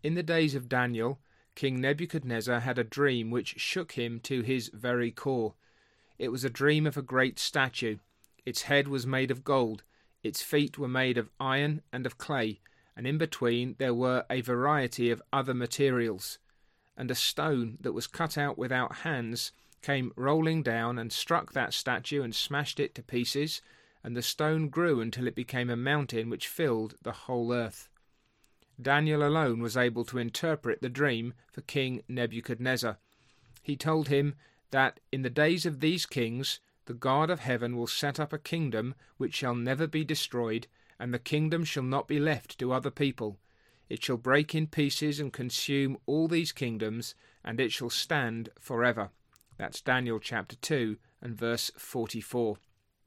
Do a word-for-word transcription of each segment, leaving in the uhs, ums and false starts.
In the days of Daniel, King Nebuchadnezzar had a dream which shook him to his very core. It was a dream of a great statue. Its head was made of gold, its feet were made of iron and of clay, and in between there were a variety of other materials. And a stone that was cut out without hands came rolling down and struck that statue and smashed it to pieces, and the stone grew until it became a mountain which filled the whole earth. Daniel alone was able to interpret the dream for King Nebuchadnezzar. He told him that in the days of these kings the God of heaven will set up a kingdom which shall never be destroyed, and the kingdom shall not be left to other people. It shall break in pieces and consume all these kingdoms, and it shall stand forever. That's Daniel chapter two and verse forty-four.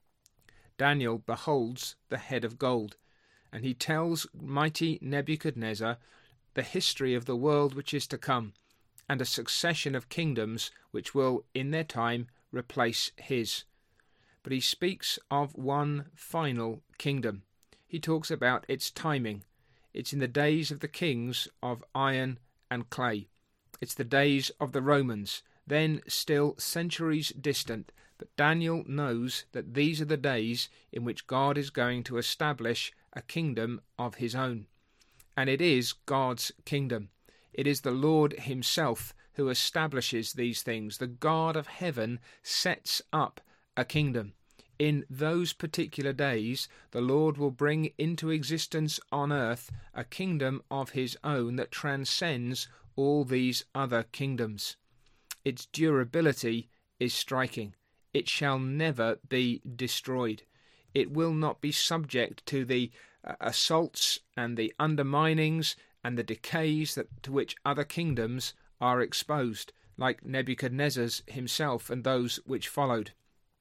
Daniel beholds the head of gold, and he tells mighty Nebuchadnezzar the history of the world which is to come, and a succession of kingdoms which will in their time replace his. But he speaks of one final kingdom. He talks about its timing. It's in the days of the kings of iron and clay. It's the days of the Romans, then still centuries distant. But Daniel knows that these are the days in which God is going to establish a kingdom of his own. And it is God's kingdom. It is the Lord himself who establishes these things. The God of heaven sets up a kingdom. In those particular days, the Lord will bring into existence on earth a kingdom of his own that transcends all these other kingdoms. Its durability is striking. It shall never be destroyed. It will not be subject to the uh, assaults and the underminings and the decays that, to which other kingdoms are exposed, like Nebuchadnezzar's himself and those which followed.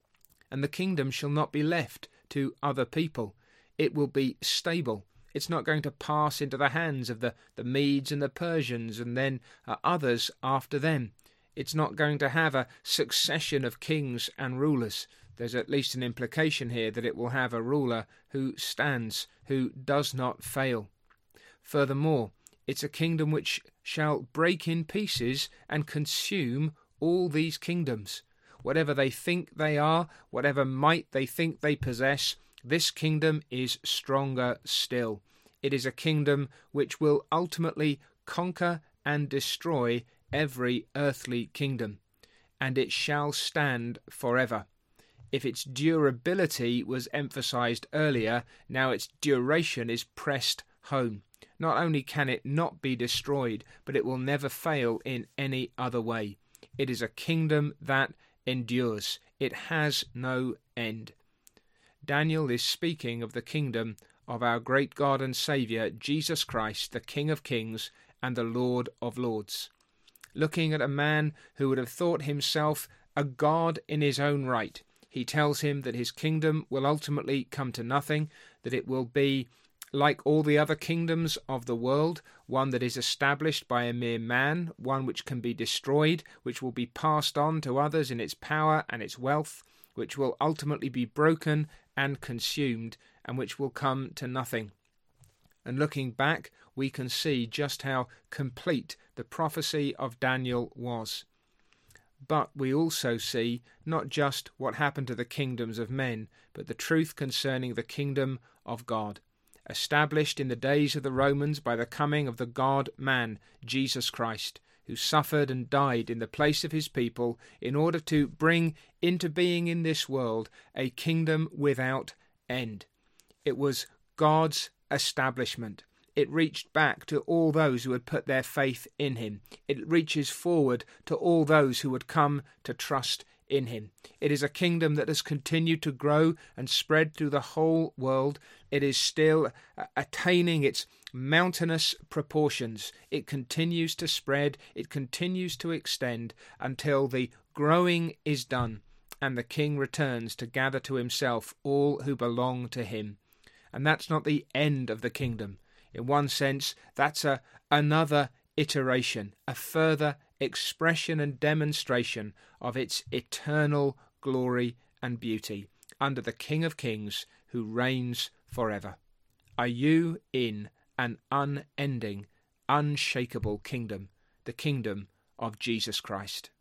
And the kingdom shall not be left to other people. It will be stable. It's not going to pass into the hands of the, the Medes and the Persians and then uh, others after them. It's not going to have a succession of kings and rulers. There's at least an implication here that it will have a ruler who stands, who does not fail. Furthermore, it's a kingdom which shall break in pieces and consume all these kingdoms. Whatever they think they are, whatever might they think they possess, this kingdom is stronger still. It is a kingdom which will ultimately conquer and destroy every earthly kingdom, and it shall stand forever. If its durability was emphasized earlier, now its duration is pressed home. Not only can it not be destroyed, but it will never fail in any other way. It is a kingdom that endures. It has no end. Daniel is speaking of the kingdom of our great God and Saviour, Jesus Christ, the King of Kings and the Lord of Lords. Looking at a man who would have thought himself a god in his own right, he tells him that his kingdom will ultimately come to nothing, that it will be like all the other kingdoms of the world, one that is established by a mere man, one which can be destroyed, which will be passed on to others in its power and its wealth, which will ultimately be broken and consumed, and which will come to nothing. And looking back, we can see just how complete the prophecy of Daniel was. But we also see not just what happened to the kingdoms of men, but the truth concerning the kingdom of God, established in the days of the Romans by the coming of the God-man, Jesus Christ, who suffered and died in the place of his people in order to bring into being in this world a kingdom without end. It was God's establishment. It reached back to all those who had put their faith in him. It reaches forward to all those who would come to trust in him. It is a kingdom that has continued to grow and spread through the whole world. It is still attaining its mountainous proportions. It continues to spread. It continues to extend until the growing is done and the king returns to gather to himself all who belong to him. And that's not the end of the kingdom. In one sense, that's a another iteration, a further expression and demonstration of its eternal glory and beauty under the King of Kings who reigns forever. Are you in an unending, unshakable kingdom, the kingdom of Jesus Christ.